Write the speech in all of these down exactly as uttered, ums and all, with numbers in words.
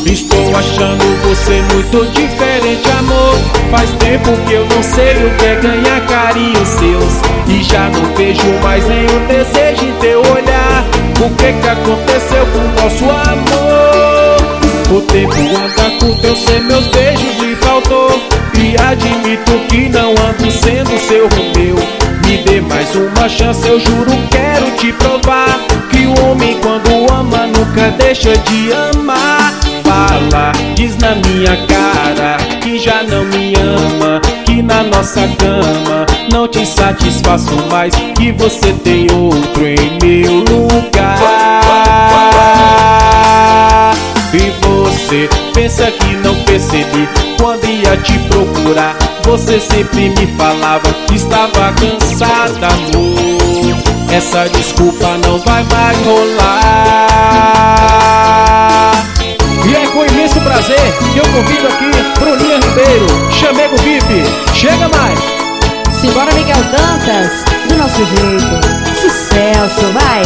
Estou achando você muito diferente, amor. Faz tempo que eu não sei o que é ganhar carinhos seus, e já não vejo mais nenhum desejo em teu olhar. O que que aconteceu com o nosso amor? O tempo anda curto, eu sei, meus beijos me faltou, e admito que não ando sendo seu Romeu. Me dê mais uma chance, eu juro, quero te provar que o homem quando ama nunca deixa de amar. Fala, diz na minha cara que já não me ama, que na nossa cama não te satisfaço mais, que você tem outro em meu lugar. E você pensa que não percebi quando ia te procurar? Você sempre me falava que estava cansada, amor. Essa desculpa não vai mais rolar. E é com imenso prazer que eu convido aqui Bruninha Ribeiro, Chamego V I P. Chega mais! Simbora, Miguel Dantas, do nosso jeito. Sucesso, vai!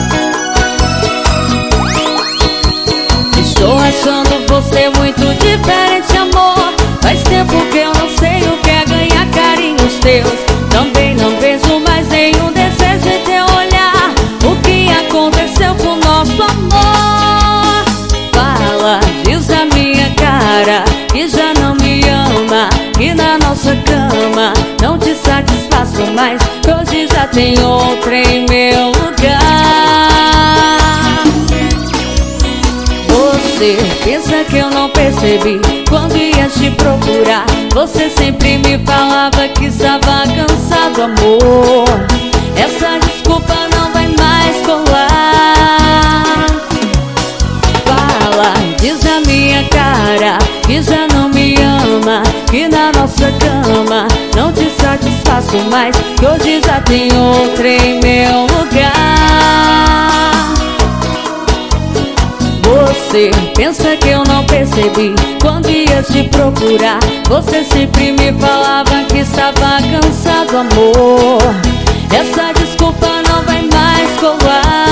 Estou achando você muito diferente, amor. Faz tempo que eu não sei o que é ganhar carinhos teus. Também não vejo mais nenhum desejo em teu olhar. O que aconteceu com o nosso amor? Fala, diz na minha cara que já não me ama, que na nossa cama não te satisfaço mais, que hoje já tem outra em meu lugar. Você pensa que eu não percebi quando ia te procurar? Você sempre me falava que estava cansado, amor. Essa desculpa não vai mais colar. Fala, diz na minha cara que já não me ama, que na nossa cama não te satisfaço mais, que hoje já tem outra em meu lugar. Você pensa que eu não percebi quando ia te procurar? Você sempre me falava que estava cansado, amor. Essa desculpa não vai mais colar.